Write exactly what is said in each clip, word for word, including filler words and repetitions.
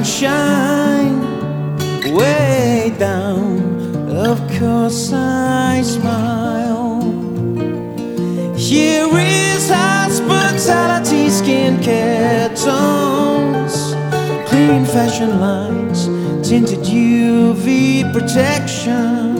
shine way down. Of course I smile. Here is hospitality, skincare tones, clean fashion lines, tinted U V protection.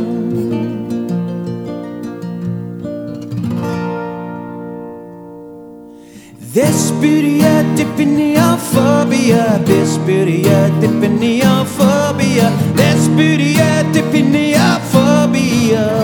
This beauty a dipneophobia, this beauty a dipneophobia, this beauty a dipneophobia.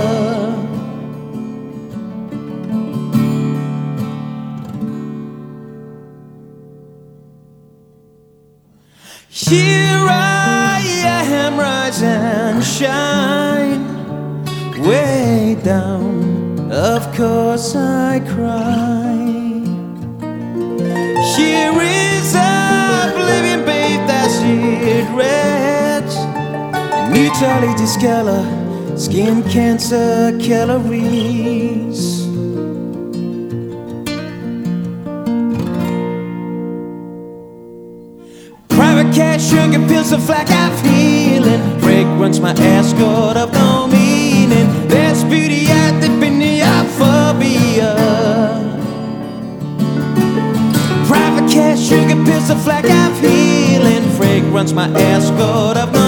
Here I am, rise and shine way down. Of course I cry. Here is oblivion bathed acid red, mutually discolor, skin cancer calories. Private cash, sugar pills, a flack of healing, fragrance, my escort of no meaning. There's beauty at the dipneophobia. Private cash, sugar pills, a flag of healing, fragrance, my escort of